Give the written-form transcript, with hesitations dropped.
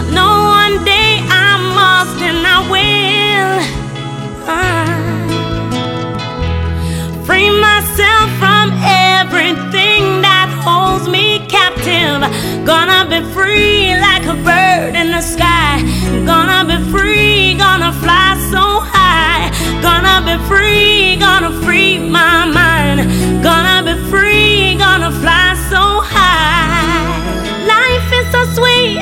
know one day I must and I will free myself from everything that holds me captive. Gonna be free like a bird in the sky. Gonna be free, gonna fly so high. Gonna be free, gonna